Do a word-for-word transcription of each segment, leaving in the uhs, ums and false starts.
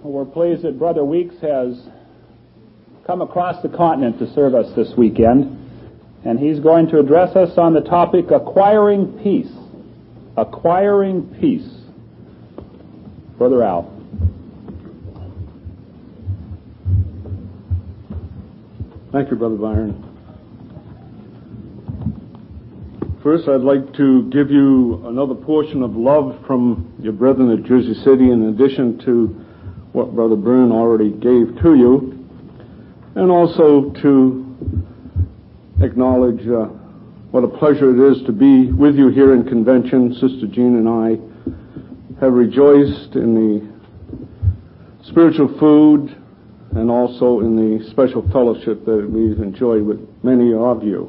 We're pleased that Brother Weeks has come across the continent to serve us this weekend, and he's going to address us on the topic acquiring peace. Acquiring peace. Brother Al. Thank you, Brother Byron. First, I'd like to give you another portion of love from your brethren at Jersey City, in addition to what Brother Byrne already gave to you, and also to acknowledge uh, what a pleasure it is to be with you here in convention. Sister Jean and I have rejoiced in the spiritual food and also in the special fellowship that we've enjoyed with many of you.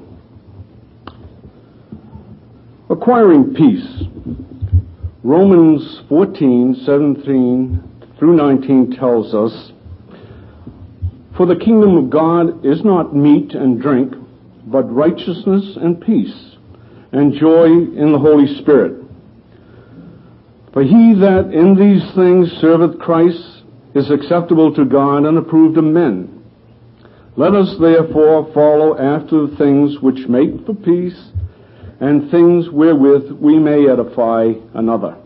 Acquiring peace. Romans fourteen, seventeen through nineteen tells us, "For the kingdom of God is not meat and drink, but righteousness and peace, and joy in the Holy Spirit. For he that in these things serveth Christ is acceptable to God and approved of men. Let us therefore follow after the things which make for peace, and things wherewith we may edify another."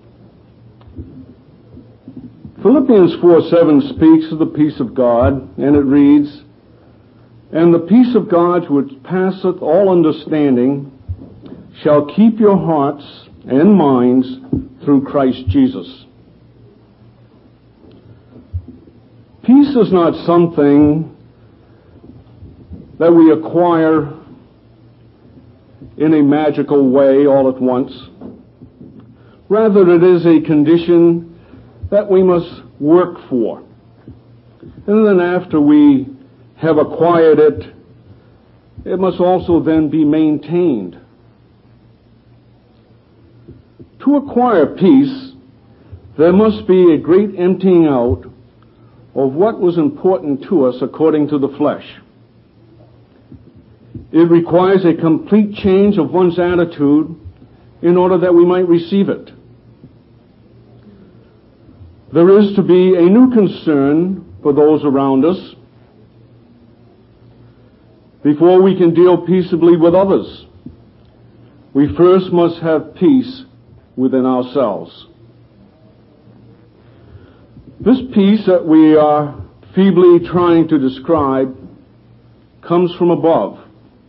Philippians four seven speaks of the peace of God, and it reads, "And the peace of God which passeth all understanding shall keep your hearts and minds through Christ Jesus." Peace is not something that we acquire in a magical way all at once. Rather, it is a condition that we must work for. And then after we have acquired it, it must also then be maintained. To acquire peace, there must be a great emptying out of what was important to us according to the flesh. It requires a complete change of one's attitude in order that we might receive it. There is to be a new concern for those around us before we can deal peaceably with others. We first must have peace within ourselves. This peace that we are feebly trying to describe comes from above.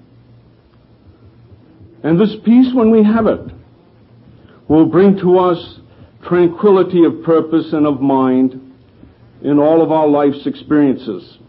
And this peace, when we have it, will bring to us tranquility of purpose and of mind in all of our life's experiences.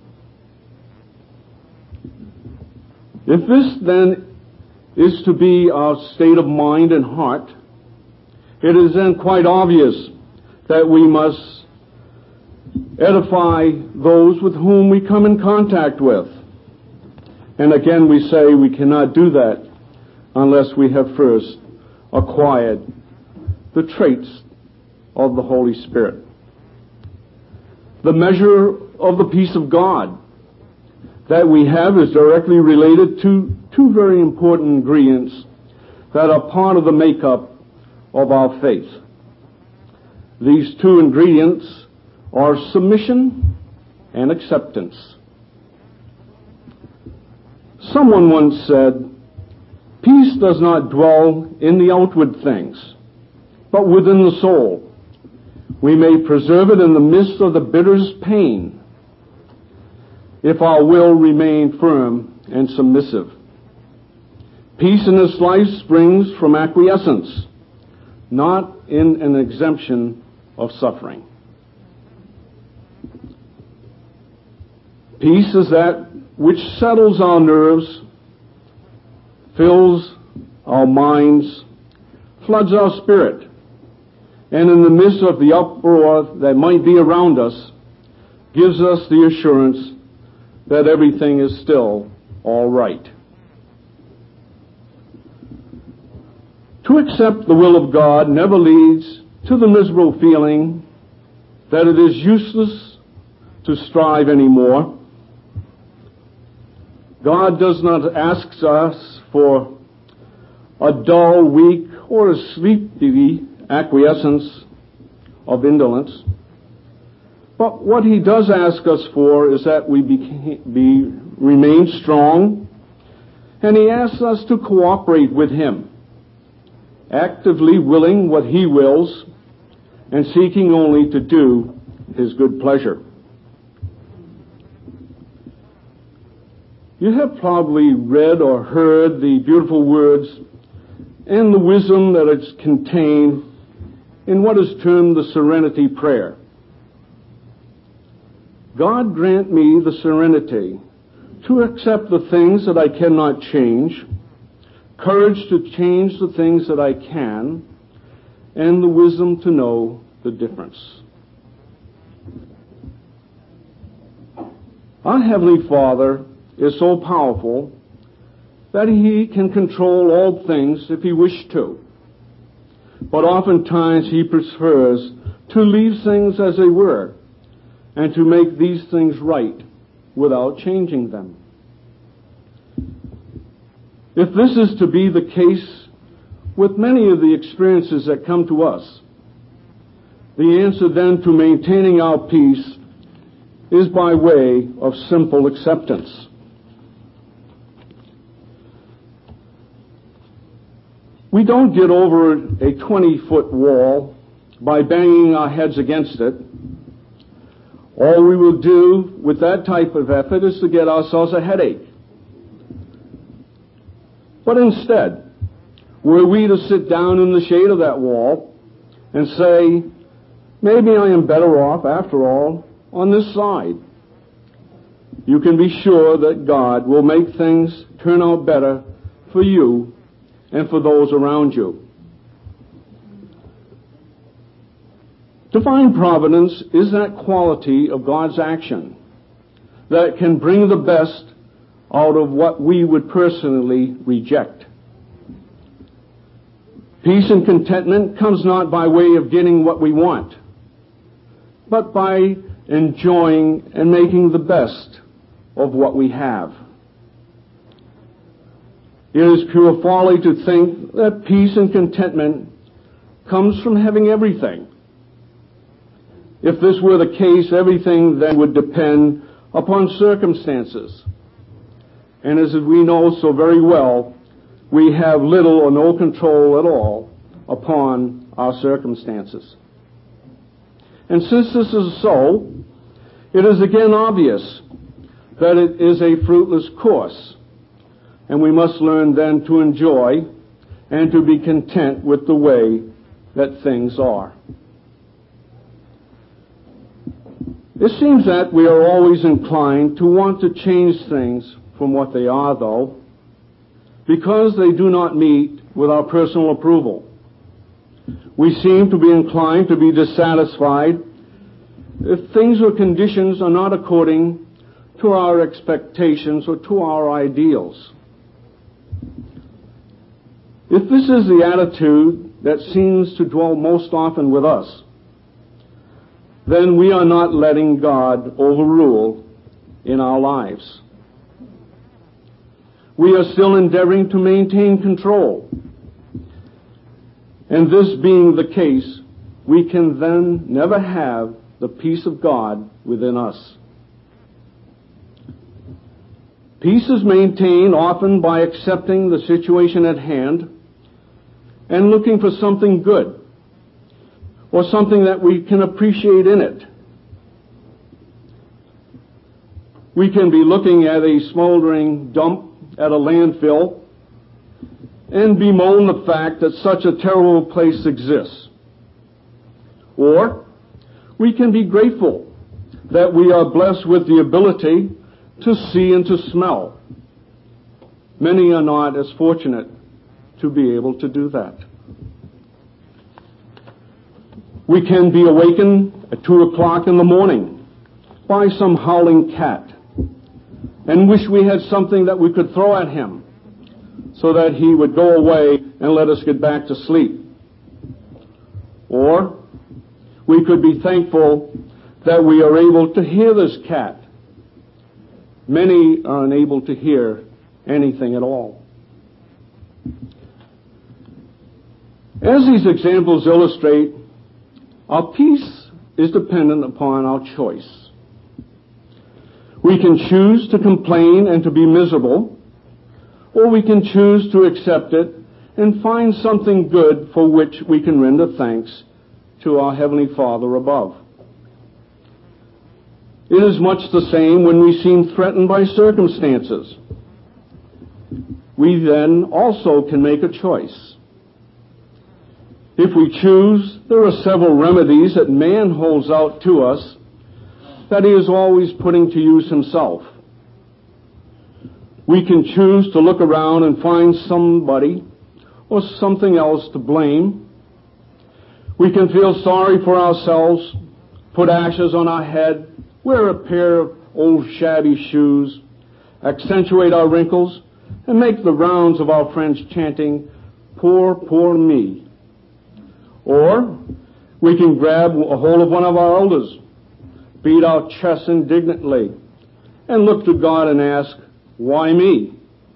If this, then, is to be our state of mind and heart, it is then quite obvious that we must edify those with whom we come in contact with. And again, we say we cannot do that unless we have first acquired the traits of the Holy Spirit. The measure of the peace of God that we have is directly related to two very important ingredients that are part of the makeup of our faith. These two ingredients are submission and acceptance. Someone once said, "Peace does not dwell in the outward things, but within the soul. We may preserve it in the midst of the bitterest pain if our will remain firm and submissive." Peace in this life springs from acquiescence, not in an exemption of suffering. Peace is that which settles our nerves, fills our minds, floods our spirit, and in the midst of the uproar that might be around us, gives us the assurance that everything is still all right. To accept the will of God never leads to the miserable feeling that it is useless to strive anymore. God does not ask us for a dull, weak, or a sleepy acquiescence of indolence, But what he does ask us for is that we be, be remain strong, and he asks us to cooperate with him, actively willing what he wills and seeking only to do his good pleasure. You have probably read or heard the beautiful words and the wisdom that is contained in what is termed the Serenity Prayer. God grant me the serenity to accept the things that I cannot change, courage to change the things that I can, and the wisdom to know the difference. Our Heavenly Father is so powerful that he can control all things if he wished to. But oftentimes he prefers to leave things as they were and to make these things right without changing them. If this is to be the case with many of the experiences that come to us, the answer then to maintaining our peace is by way of simple acceptance. We don't get over a twenty-foot wall by banging our heads against it. All we will do with that type of effort is to get ourselves a headache. But instead, were we to sit down in the shade of that wall and say, maybe I am better off, after all, on this side, you can be sure that God will make things turn out better for you and for those around you. Divine providence is that quality of God's action that can bring the best out of what we would personally reject. Peace and contentment comes not by way of getting what we want, but by enjoying and making the best of what we have. It is pure folly to think that peace and contentment comes from having everything. If this were the case, everything then would depend upon circumstances. And as we know so very well, we have little or no control at all upon our circumstances. And since this is so, it is again obvious that it is a fruitless course, and we must learn then to enjoy and to be content with the way that things are. It seems that we are always inclined to want to change things from what they are, though, because they do not meet with our personal approval. We seem to be inclined to be dissatisfied if things or conditions are not according to our expectations or to our ideals. If this is the attitude that seems to dwell most often with us, then we are not letting God overrule in our lives. We are still endeavoring to maintain control. And this being the case, we can then never have the peace of God within us. Peace is maintained often by accepting the situation at hand and looking for something good or something that we can appreciate in it. We can be looking at a smoldering dump at a landfill and bemoan the fact that such a terrible place exists. Or we can be grateful that we are blessed with the ability to see and to smell. Many are not as fortunate to be able to do that. We can be awakened at two o'clock in the morning by some howling cat and wish we had something that we could throw at him so that he would go away and let us get back to sleep. Or we could be thankful that we are able to hear this cat. Many are unable to hear anything at all. As these examples illustrate, our peace is dependent upon our choice. We can choose to complain and to be miserable, or we can choose to accept it and find something good for which we can render thanks to our Heavenly Father above. It is much the same when we seem threatened by circumstances. We then also can make a choice. If we choose, there are several remedies that man holds out to us that he is always putting to use himself. We can choose to look around and find somebody or something else to blame. We can feel sorry for ourselves, put ashes on our head, wear a pair of old shabby shoes, accentuate our wrinkles, and make the rounds of our friends chanting, "Poor, poor me." Or we can grab a hold of one of our elders, beat our chests indignantly, and look to God and ask, "Why me?"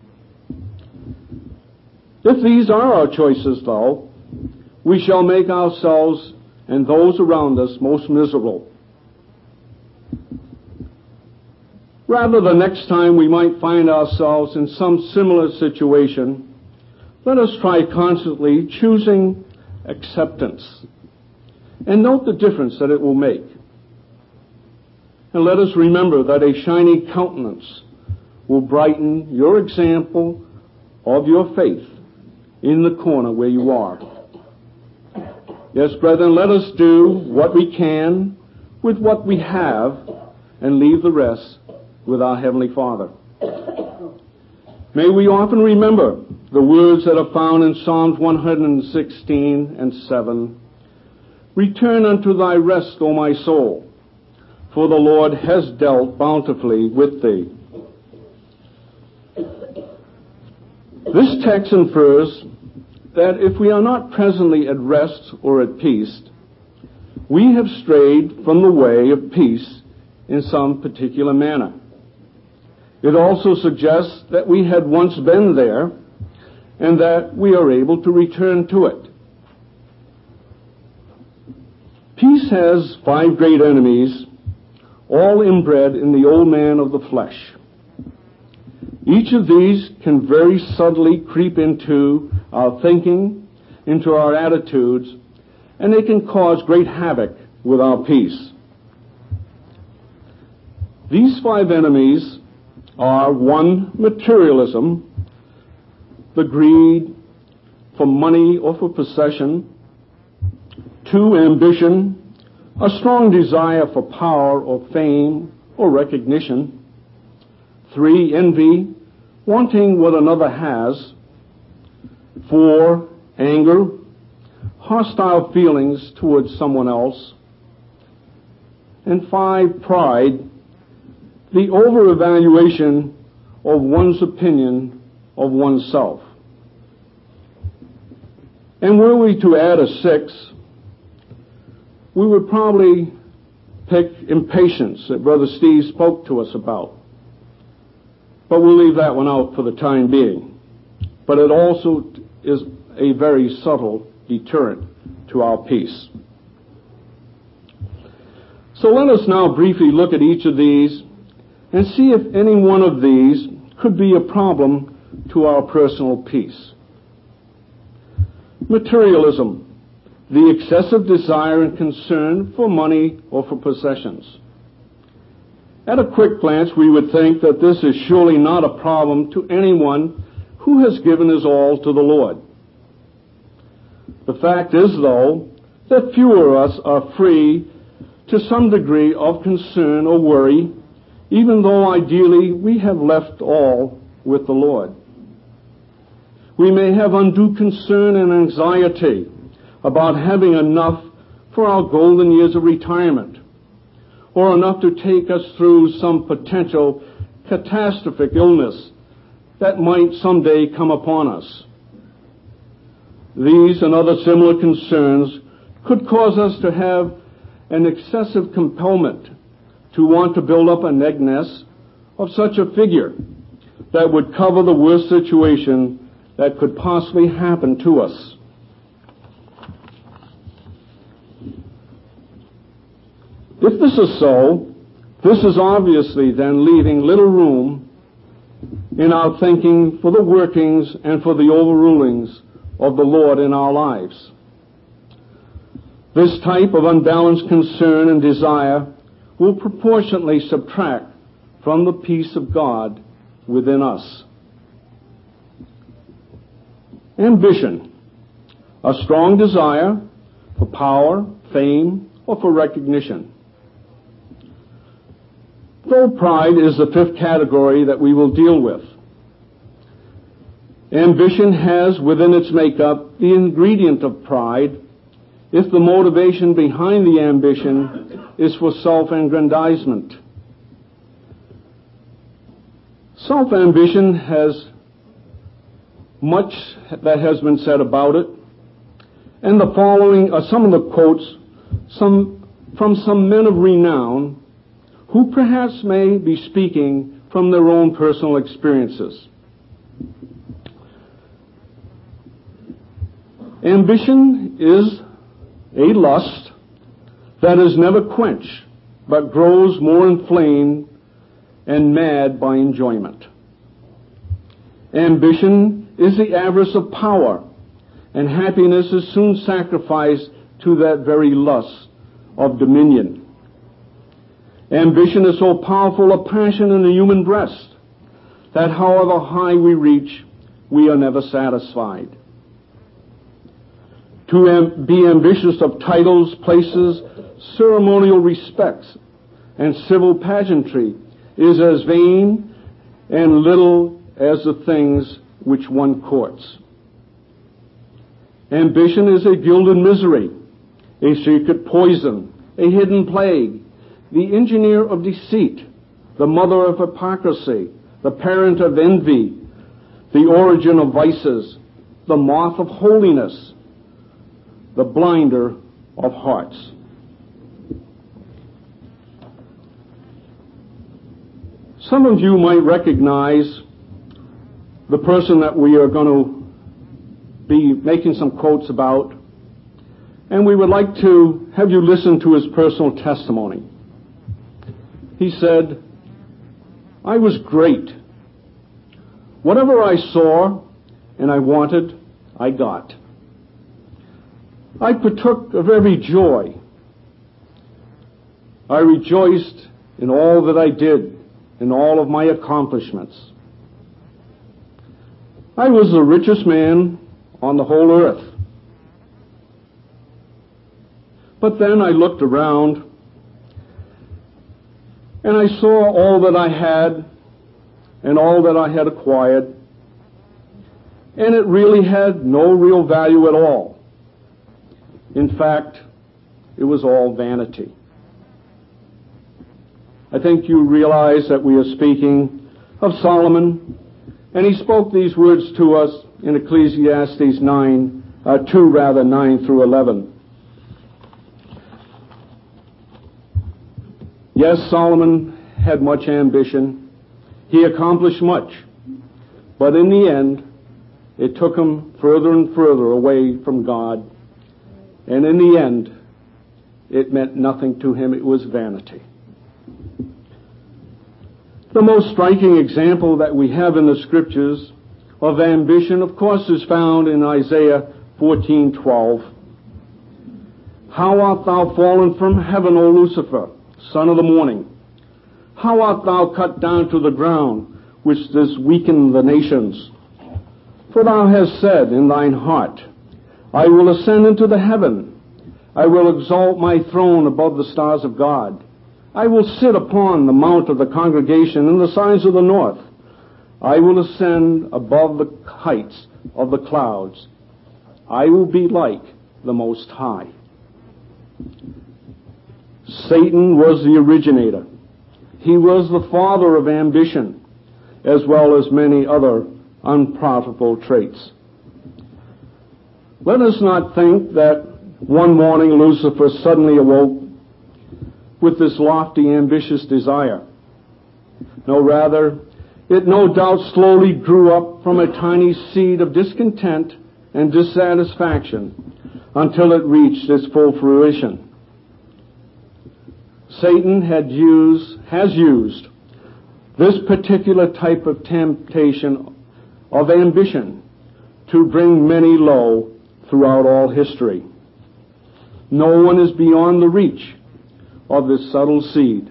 If these are our choices, though, we shall make ourselves and those around us most miserable. Rather, the next time we might find ourselves in some similar situation, let us try constantly choosing acceptance and note the difference that it will make. And let us remember that a shining countenance will brighten your example of your faith in the corner where you are. Yes, brethren, let us do what we can with what we have and leave the rest with our Heavenly Father. May we often remember the words that are found in Psalms one sixteen and seven. "Return unto thy rest, O my soul, for the Lord has dealt bountifully with thee." This text infers that if we are not presently at rest or at peace, we have strayed from the way of peace in some particular manner. It also suggests that we had once been there and that we are able to return to it. Peace has five great enemies, all inbred in the old man of the flesh. Each of these can very subtly creep into our thinking, into our attitudes, and they can cause great havoc with our peace. These five enemies are: one, materialism, the greed for money or for possession; two, ambition, a strong desire for power or fame or recognition; three, envy, wanting what another has; four, anger, hostile feelings towards someone else; and five, pride, the over-evaluation of one's opinion of oneself. And were we to add a sixth, we would probably pick impatience that Brother Steve spoke to us about. But we'll leave that one out for the time being. But it also is a very subtle deterrent to our peace. So let us now briefly look at each of these and see if any one of these could be a problem to our personal peace. Materialism, the excessive desire and concern for money or for possessions. At a quick glance, we would think that this is surely not a problem to anyone who has given his all to the Lord. The fact is, though, that few of us are free to some degree of concern or worry, even though ideally we have left all with the Lord. We may have undue concern and anxiety about having enough for our golden years of retirement, or enough to take us through some potential catastrophic illness that might someday come upon us. These and other similar concerns could cause us to have an excessive compellment to want to build up an egg nest of such a figure that would cover the worst situation that could possibly happen to us. If this is so, this is obviously then leaving little room in our thinking for the workings and for the overrulings of the Lord in our lives. This type of unbalanced concern and desire will proportionately subtract from the peace of God within us. Ambition, a strong desire for power, fame, or for recognition. Though pride is the fifth category that we will deal with, ambition has within its makeup the ingredient of pride if the motivation behind the ambition is for self-aggrandizement. Self-ambition has much that has been said about it, and the following are some of the quotes some, from some men of renown who perhaps may be speaking from their own personal experiences. Ambition is a lust that is never quenched, but grows more inflamed and mad by enjoyment. Ambition is the avarice of power, and happiness is soon sacrificed to that very lust of dominion. Ambition is so powerful a passion in the human breast that however high we reach, we are never satisfied. To am- be ambitious of titles, places, ceremonial respects, and civil pageantry is as vain and little as the things which one courts. Ambition is a gilded misery, a secret poison, a hidden plague, the engineer of deceit, the mother of hypocrisy, the parent of envy, the origin of vices, the moth of holiness, the blinder of hearts. Some of you might recognize the person that we are going to be making some quotes about, and we would like to have you listen to his personal testimony. He said, "I was great. Whatever I saw and I wanted, I got. I partook of every joy. I rejoiced in all that I did, in all of my accomplishments. I was the richest man on the whole earth. But then I looked around and I saw all that I had and all that I had acquired, and it really had no real value at all. In fact, it was all vanity." I think you realize that we are speaking of Solomon, and he spoke these words to us in Ecclesiastes nine, uh, two rather, nine through eleven. Yes, Solomon had much ambition. He accomplished much. But in the end, it took him further and further away from God. And in the end, it meant nothing to him. It was vanity. The most striking example that we have in the Scriptures of ambition, of course, is found in Isaiah fourteen twelve. "How art thou fallen from heaven, O Lucifer, son of the morning? How art thou cut down to the ground, which does weaken the nations? For thou hast said in thine heart, I will ascend into the heaven. I will exalt my throne above the stars of God. I will sit upon the mount of the congregation in the sides of the north. I will ascend above the heights of the clouds. I will be like the Most High." Satan was the originator. He was the father of ambition, as well as many other unprofitable traits. Let us not think that one morning Lucifer suddenly awoke with this lofty, ambitious desire. No, rather, it no doubt slowly grew up from a tiny seed of discontent and dissatisfaction until it reached its full fruition. Satan had used, has used this particular type of temptation of ambition to bring many low throughout all history. No one is beyond the reach of this subtle seed.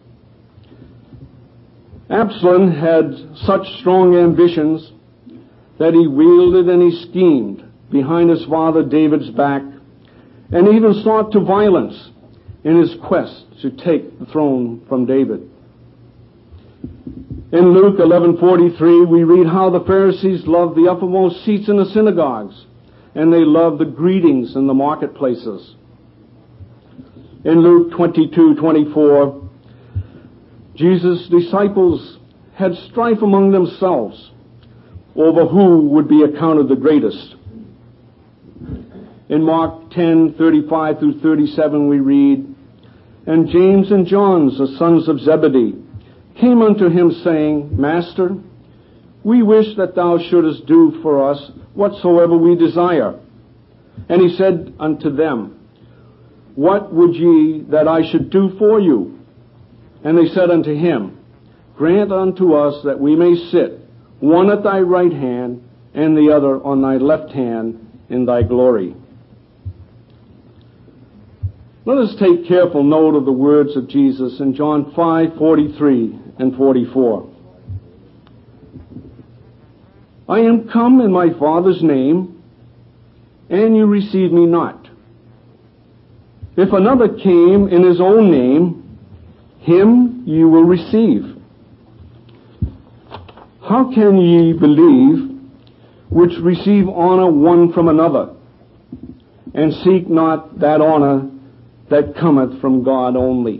Absalom had such strong ambitions that he wielded and he schemed behind his father David's back, and even sought to violence in his quest to take the throne from David. In Luke eleven forty-three, we read how the Pharisees loved the uppermost seats in the synagogues, and they loved the greetings in the marketplaces. In Luke twenty-two twenty-four, Jesus' disciples had strife among themselves over who would be accounted the greatest. In Mark ten thirty-five through thirty-seven, we read, "And James and John, the sons of Zebedee, came unto him, saying, Master, we wish that thou shouldest do for us whatsoever we desire. And he said unto them, What would ye that I should do for you? And they said unto him, Grant unto us that we may sit, one at thy right hand, and the other on thy left hand, in thy glory." Let us take careful note of the words of Jesus in John five forty-three and forty-four. "I am come in my Father's name, and you receive me not. If another came in his own name, him you will receive. How can ye believe which receive honor one from another, and seek not that honor that cometh from God only?"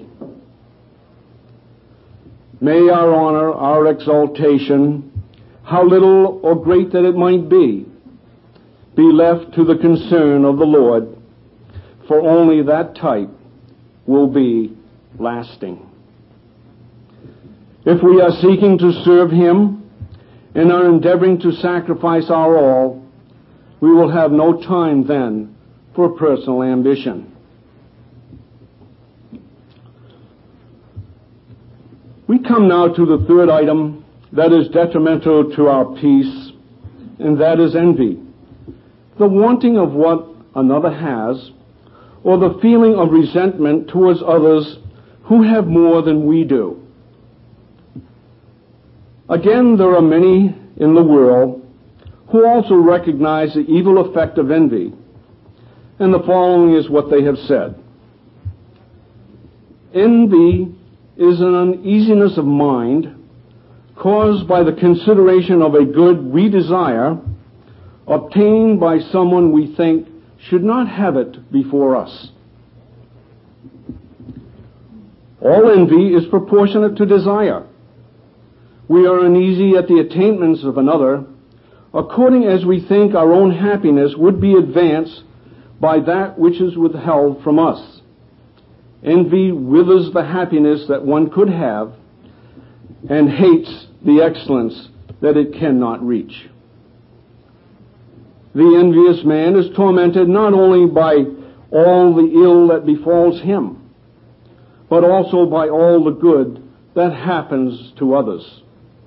May our honor, our exaltation, how little or great that it might be, be left to the concern of the Lord, for only that type will be lasting. If we are seeking to serve Him and are endeavoring to sacrifice our all, we will have no time then for personal ambition. We come now to the third item that is detrimental to our peace, and that is envy. The wanting of what another has, or the feeling of resentment towards others who have more than we do. Again, there are many in the world who also recognize the evil effect of envy, and the following is what they have said. Envy is an uneasiness of mind caused by the consideration of a good we desire obtained by someone we think should not have it before us. All envy is proportionate to desire. We are uneasy at the attainments of another according as we think our own happiness would be advanced by that which is withheld from us. Envy withers the happiness that one could have and hates the excellence that it cannot reach. The envious man is tormented not only by all the ill that befalls him, but also by all the good that happens to others.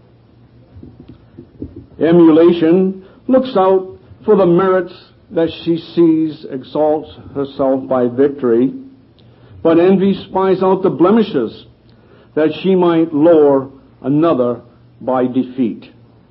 Emulation looks out for the merits that she sees, exalts herself by victory, but envy spies out the blemishes that she might lower another by defeat.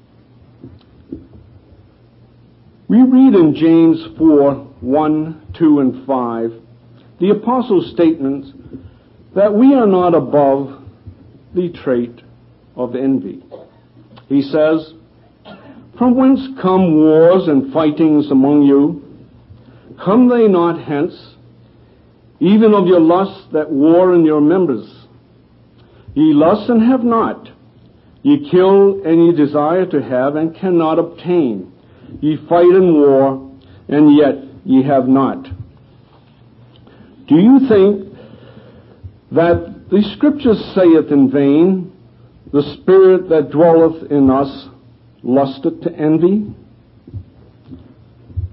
We read in James four, one, two, and five, the apostle's statements that we are not above the trait of envy. He says, "From whence come wars and fightings among you? Come they not hence? Even of your lusts that war in your members. Ye lust and have not. Ye kill and ye desire to have and cannot obtain. Ye fight in war, and yet ye have not." Do you think that the Scripture saith in vain, "The spirit that dwelleth in us lusteth to envy"?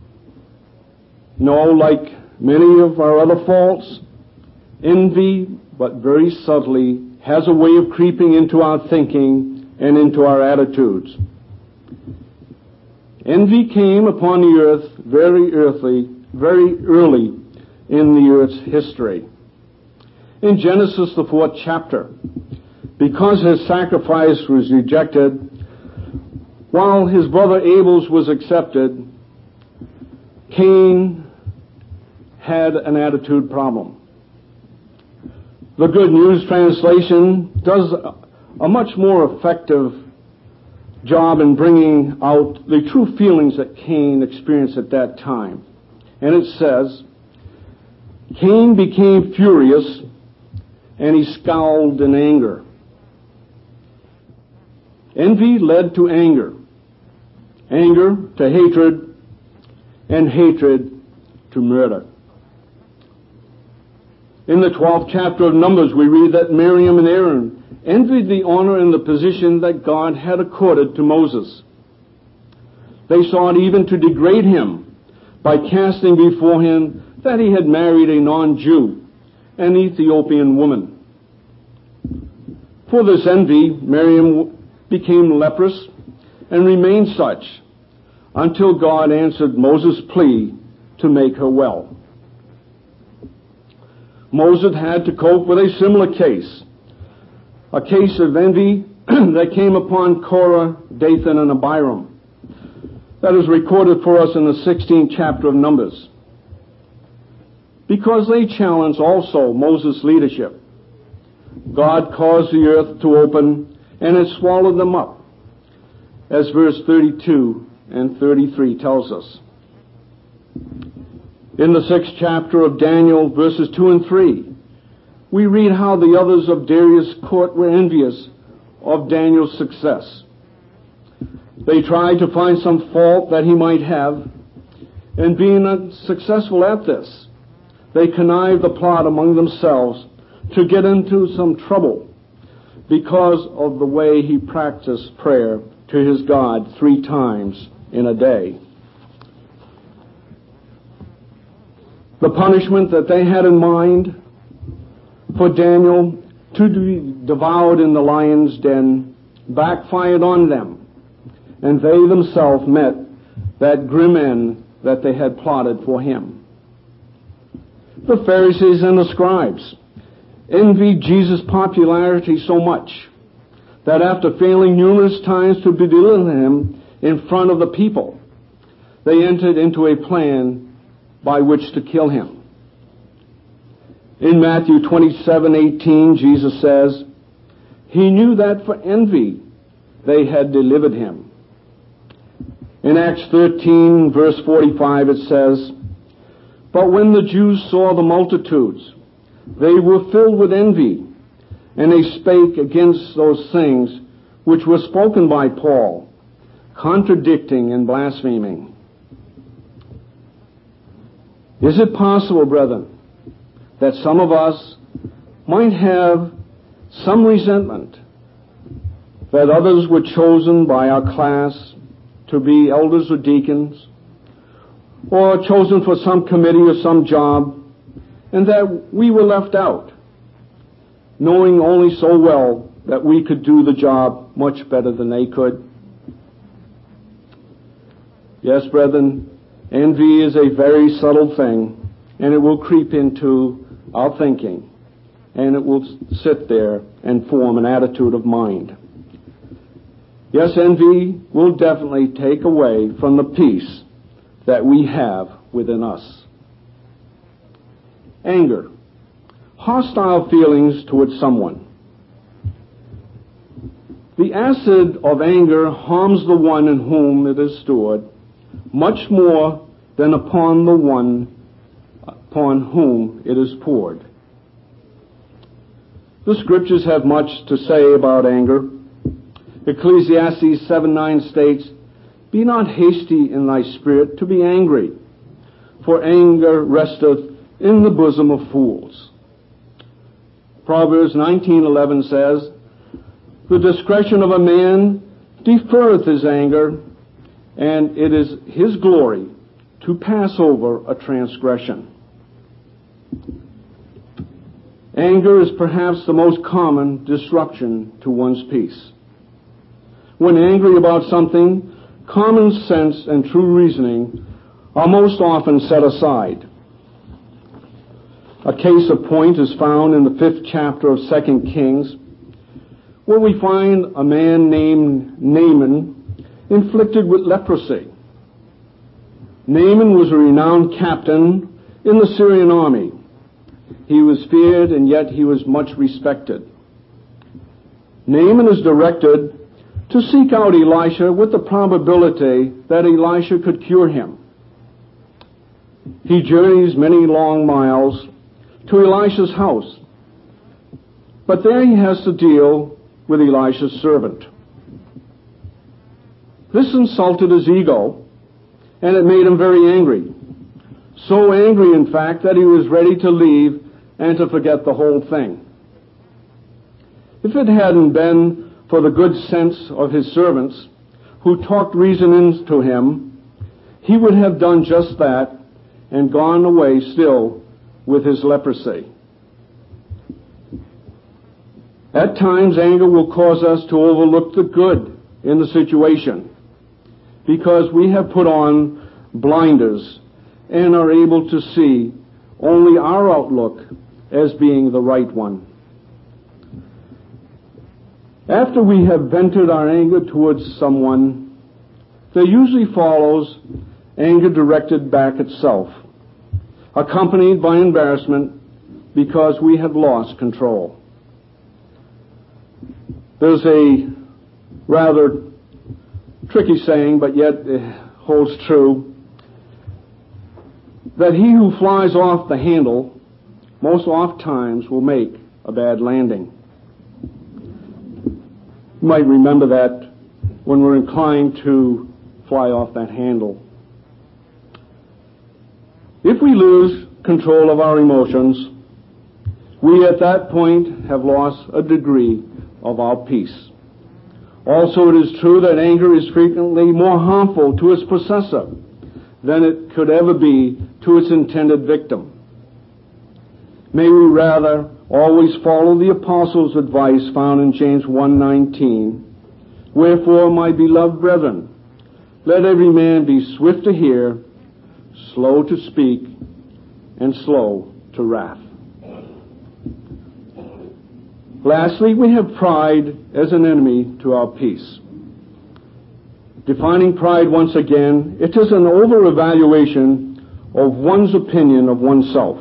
No, like many of our other faults, envy but very subtly has a way of creeping into our thinking and into our attitudes. Envy came upon the earth very early, very early in the earth's history. In Genesis, the fourth chapter, because his sacrifice was rejected, while his brother Abel's was accepted, Cain had an attitude problem. The Good News Translation does a much more effective job in bringing out the true feelings that Cain experienced at that time. And it says, Cain became furious and he scowled in anger. Envy led to anger, anger to hatred, and hatred to murder. In the twelfth chapter of Numbers, we read that Miriam and Aaron envied the honor and the position that God had accorded to Moses. They sought even to degrade him by casting before him that he had married a non-Jew, an Ethiopian woman. For this envy, Miriam became leprous and remained such until God answered Moses' plea to make her well. Moses had to cope with a similar case, a case of envy that came upon Korah, Dathan, and Abiram. That is recorded for us in the sixteenth chapter of Numbers. Because they challenged also Moses' leadership, God caused the earth to open and it swallowed them up, as verse thirty-two and thirty-three tells us. In the sixth chapter of Daniel, verses two and three, we read how the others of Darius' court were envious of Daniel's success. They tried to find some fault that he might have, and being unsuccessful at this, they connived a plot among themselves to get into some trouble because of the way he practiced prayer to his God three times in a day. The punishment that they had in mind for Daniel to be devoured in the lion's den backfired on them, and they themselves met that grim end that they had plotted for him. The Pharisees and the scribes envied Jesus' popularity so much that after failing numerous times to belittle him in front of the people, they entered into a plan by which to kill him. In Matthew twenty-seven eighteen, Jesus says, he knew that for envy they had delivered him. In Acts thirteen, verse forty-five, it says, but when the Jews saw the multitudes, they were filled with envy, and they spake against those things which were spoken by Paul, contradicting and blaspheming. Is it possible, brethren, that some of us might have some resentment that others were chosen by our class to be elders or deacons, or chosen for some committee or some job, and that we were left out, knowing only so well that we could do the job much better than they could? Yes, brethren, envy is a very subtle thing, and it will creep into our thinking, and it will sit there and form an attitude of mind. Yes, envy will definitely take away from the peace that we have within us. Anger, hostile feelings towards someone. The acid of anger harms the one in whom it is stored much more than upon the one upon whom it is poured. The scriptures have much to say about anger. Ecclesiastes seven nine states, be not hasty in thy spirit to be angry, for anger resteth in the bosom of fools. Proverbs nineteen eleven says, the discretion of a man deferreth his anger, and it is his glory to pass over a transgression. Anger is perhaps the most common disruption to one's peace. When angry about something, common sense and true reasoning are most often set aside. A case of point is found in the fifth chapter of Second Kings, where we find a man named Naaman inflicted with leprosy. Naaman was a renowned captain in the Syrian army. He was feared, and yet he was much respected. Naaman is directed to seek out Elisha with the probability that Elisha could cure him. He journeys many long miles to Elisha's house, but there he has to deal with Elisha's servant. This insulted his ego, and it made him very angry. So angry, in fact, that he was ready to leave and to forget the whole thing. If it hadn't been for the good sense of his servants, who talked reason into him, he would have done just that and gone away still with his leprosy. At times, anger will cause us to overlook the good in the situation because we have put on blinders and are able to see only our outlook as being the right one. After we have vented our anger towards someone, there usually follows anger directed back at self, accompanied by embarrassment because we have lost control. There's a rather tricky saying, but yet it holds true, that he who flies off the handle most oft times will make a bad landing. You might remember that when we're inclined to fly off that handle. If we lose control of our emotions, we at that point have lost a degree of our peace. Also, it is true that anger is frequently more harmful to its possessor than it could ever be to its intended victim. May we rather always follow the apostles' advice found in James one nineteen. Wherefore, my beloved brethren, let every man be swift to hear, slow to speak, and slow to wrath. Lastly, we have pride as an enemy to our peace. Defining pride once again, it is an over-evaluation of one's opinion of oneself.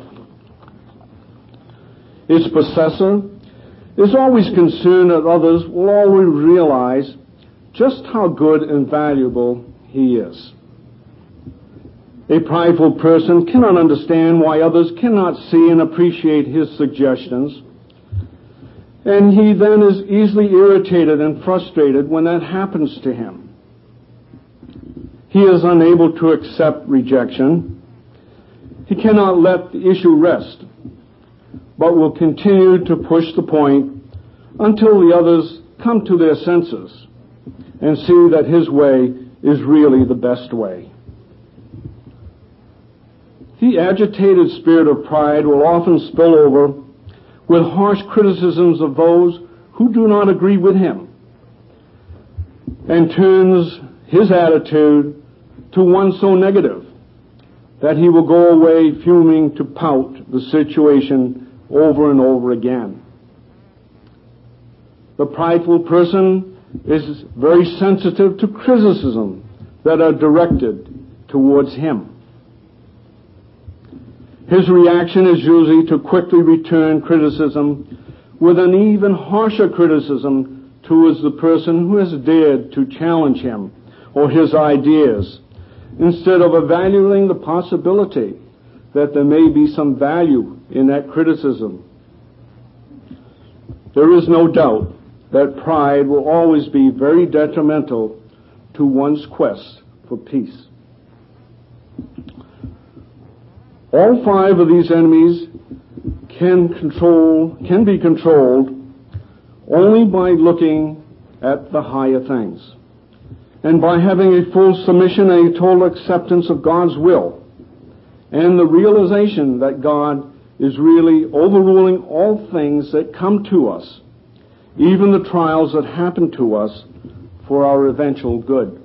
Its possessor is always concerned that others will always realize just how good and valuable he is. A prideful person cannot understand why others cannot see and appreciate his suggestions, and he then is easily irritated and frustrated when that happens to him. He is unable to accept rejection. He cannot let the issue rest, but will continue to push the point until the others come to their senses and see that his way is really the best way. The agitated spirit of pride will often spill over with harsh criticisms of those who do not agree with him, and turns his attitude to one so negative that he will go away fuming to pout the situation over and over again. The prideful person is very sensitive to criticism that are directed towards him. His reaction is usually to quickly return criticism with an even harsher criticism towards the person who has dared to challenge him or his ideas, instead of evaluating the possibility that there may be some value in that criticism. There is no doubt that pride will always be very detrimental to one's quest for peace. All five of these enemies can control, can be controlled only by looking at the higher things and by having a full submission and a total acceptance of God's will and the realization that God is really overruling all things that come to us, even the trials that happen to us for our eventual good.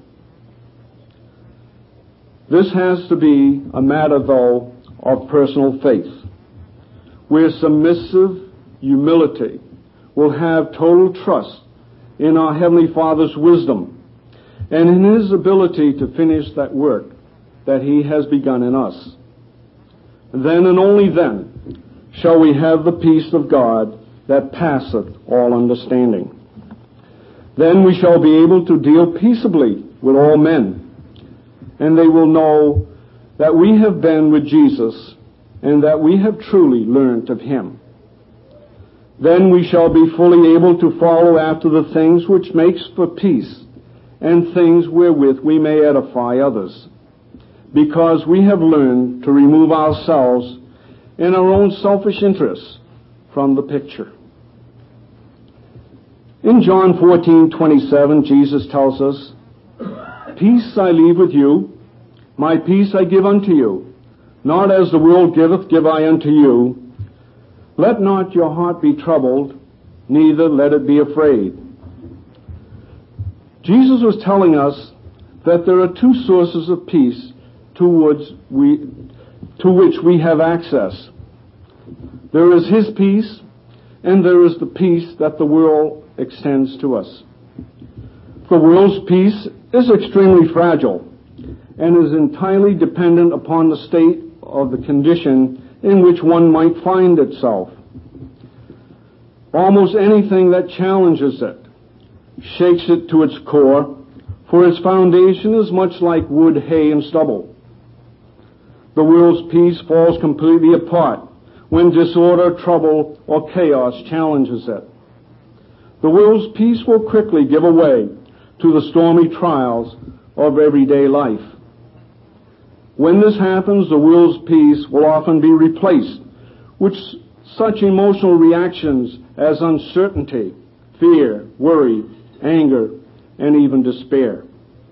This has to be a matter, though, of personal faith, where submissive humility will have total trust in our Heavenly Father's wisdom and in His ability to finish that work that He has begun in us. Then and only then shall we have the peace of God that passeth all understanding. Then we shall be able to deal peaceably with all men, and they will know that we have been with Jesus and that we have truly learned of Him. Then we shall be fully able to follow after the things which makes for peace and things wherewith we may edify others, because we have learned to remove ourselves and our own selfish interests from the picture. In John fourteen twenty-seven, Jesus tells us, "Peace I leave with you, my peace I give unto you. Not as the world giveth, give I unto you. Let not your heart be troubled, neither let it be afraid." Jesus was telling us that there are two sources of peace towards we, to which we have access. There is His peace, and there is the peace that the world extends to us. The world's peace is extremely fragile and is entirely dependent upon the state of the condition in which one might find itself. Almost anything that challenges it shakes it to its core, for its foundation is much like wood, hay, and stubble. The world's peace falls completely apart when disorder, trouble, or chaos challenges it. The world's peace will quickly give way to the stormy trials of everyday life. When this happens, the world's peace will often be replaced with such emotional reactions as uncertainty, fear, worry, anger, and even despair.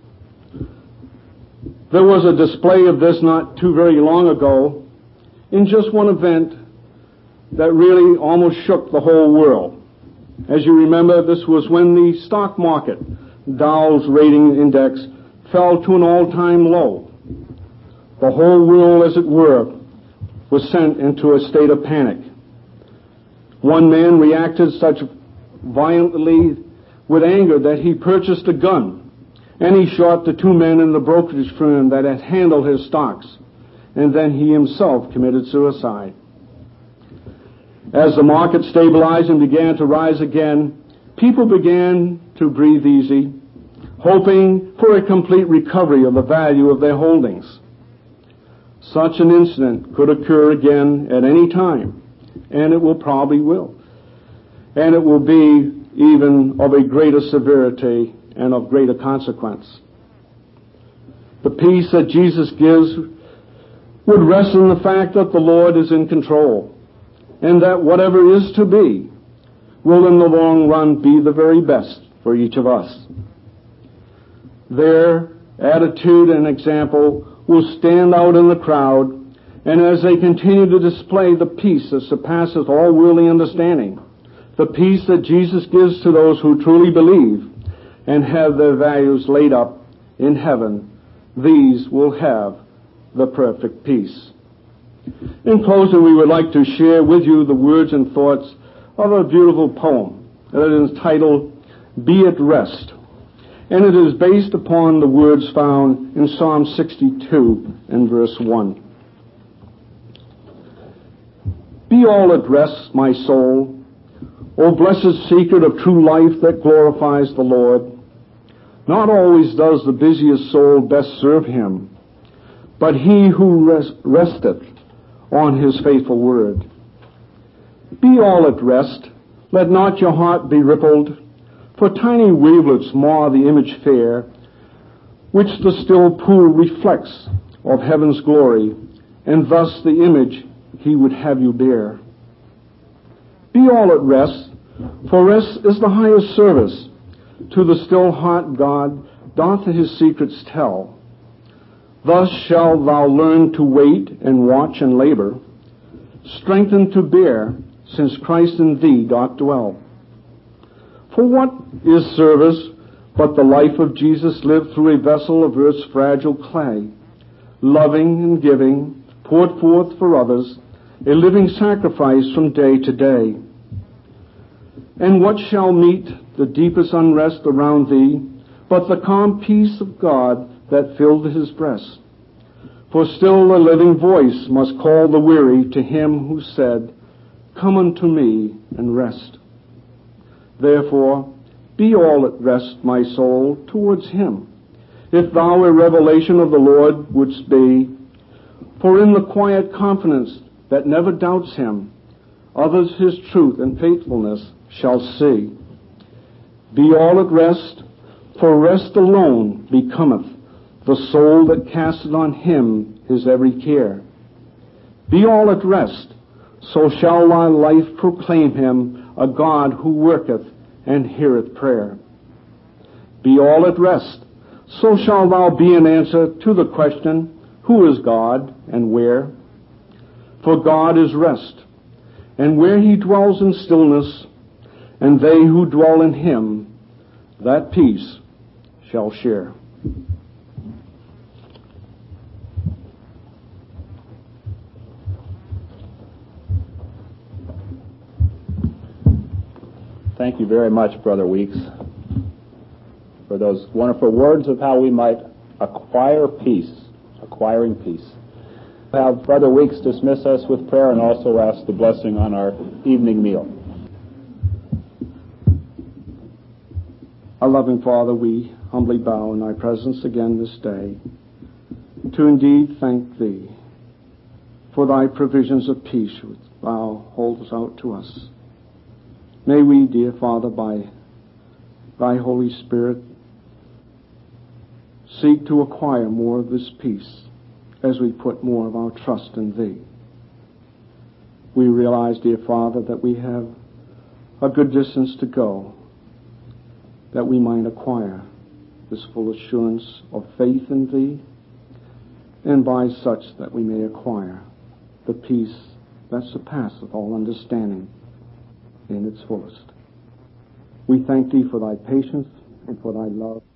There was a display of this not too very long ago in just one event that really almost shook the whole world. As you remember, this was when the stock market, Dow's rating index, fell to an all-time low. The whole world, as it were, was sent into a state of panic. One man reacted such violently with anger that he purchased a gun, and he shot the two men in the brokerage firm that had handled his stocks, and then he himself committed suicide. As the market stabilized and began to rise again, people began to breathe easy, hoping for a complete recovery of the value of their holdings. Such an incident could occur again at any time, and it will probably will. And it will be even of a greater severity and of greater consequence. The peace that Jesus gives would rest in the fact that the Lord is in control, and that whatever is to be will in the long run be the very best for each of us. Their attitude and example will stand out in the crowd, and as they continue to display the peace that surpasses all worldly understanding, the peace that Jesus gives to those who truly believe and have their values laid up in heaven, these will have the perfect peace. In closing, we would like to share with you the words and thoughts of a beautiful poem that is entitled, "Be at Rest," and it is based upon the words found in Psalm sixty-two and verse one. "Be all at rest, my soul, O blessed secret of true life that glorifies the Lord. Not always does the busiest soul best serve Him, but he who rest, resteth on His faithful word. Be all at rest, let not your heart be rippled, for tiny wavelets mar the image fair, which the still pool reflects of heaven's glory, and thus the image He would have you bear. Be all at rest, for rest is the highest service. To the still heart God doth His secrets tell. Thus shalt thou learn to wait and watch and labor, strengthened to bear, since Christ in thee doth dwell. For what is service but the life of Jesus lived through a vessel of earth's fragile clay, loving and giving, poured forth for others, a living sacrifice from day to day? And what shall meet the deepest unrest around thee but the calm peace of God that filled his breast? For still a living voice must call the weary to him who said, Come unto me and rest. Therefore, be all at rest, my soul, towards him, if thou a revelation of the Lord wouldst be. For in the quiet confidence that never doubts him, others his truth and faithfulness shall see. Be all at rest, for rest alone becometh the soul that casteth on him his every care. Be all at rest, so shall thy life proclaim him a God who worketh and heareth prayer. Be all at rest, so shall thou be an answer to the question, Who is God and where? For God is rest, and where he dwells in stillness, and they who dwell in him, that peace shall share. Thank you very much, Brother Weeks, for those wonderful words of how we might acquire peace, acquiring peace. I'll have Brother Weeks dismiss us with prayer and also ask the blessing on our evening meal. Our loving Father, we humbly bow in thy presence again this day to indeed thank thee for thy provisions of peace which thou holdest out to us. May we, dear Father, by thy Holy Spirit, seek to acquire more of this peace as we put more of our trust in thee. We realize, dear Father, that we have a good distance to go, that we might acquire this full assurance of faith in thee, and by such that we may acquire the peace that surpasseth all understanding in its fullest. We thank thee for thy patience and for thy love.